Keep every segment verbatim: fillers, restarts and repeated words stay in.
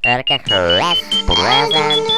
Только Хрэс Презент.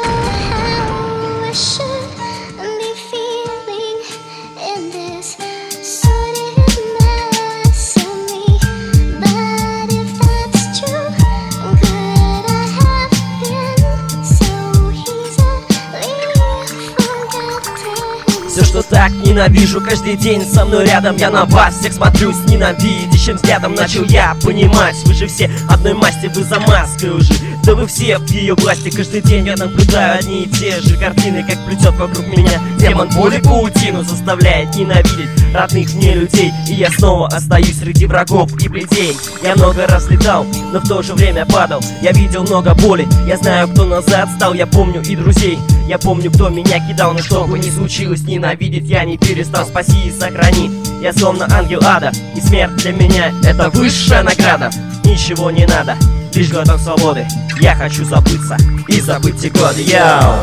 Все, что так ненавижу, каждый день со мной рядом. Я на вас всех смотрю с ненавидящим взглядом. Начал я понимать, вы же все одной масти, вы за маской уже. Да вы все в ее власти. Каждый день я наблюдаю одни и те же картины, как плетет вокруг меня демон боли паутину, заставляет ненавидеть родных мне людей. И я снова остаюсь среди врагов и плетей. Я много раз летал, но в то же время падал. Я видел много боли, я знаю, кто назад стал. Я помню и друзей, я помню, кто меня кидал. Но что бы ни случилось, ненавидеть я не перестал. Спаси и сохрани, я словно ангел ада. И смерть для меня это высшая награда. Ничего не надо, лишь глоток свободы. Я хочу забыться и забыть те годы. Йоу!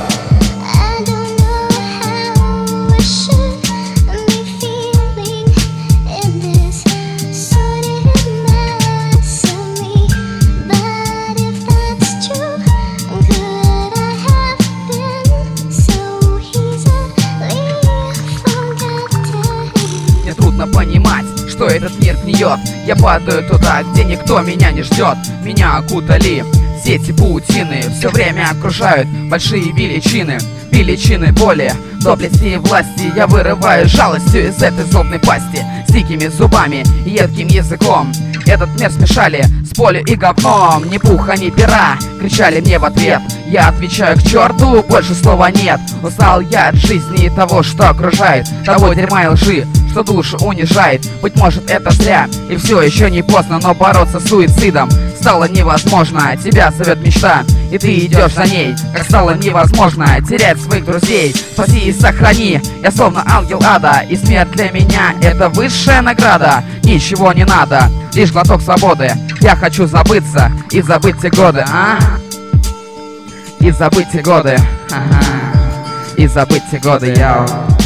Трудно понимать, что этот мир гниет. Я падаю туда, где никто меня не ждет. Меня окутали сети паутины, все время окружают большие величины. Величины боли, доблести и власти. Я вырываю жалостью из этой злобной пасти. С дикими зубами и едким языком этот мир смешали с полью и говном. Ни пуха, ни пера, кричали мне в ответ. Я отвечаю: к черту, больше слова нет. Устал я от жизни и того, что окружает, того дерьма и лжи, что душу унижает. Быть может, это зря, и все еще не поздно, но бороться с суицидом стало невозможно. Тебя зовет мечта, и ты идешь за ней. Как стало невозможно терять своих друзей. Спаси и сохрани, я словно ангел ада. И смерть для меня это высшая награда. Ничего не надо, лишь глоток свободы. Я хочу забыться и забыть те годы, а? И забыть те годы, ага. И забыть те годы, яу.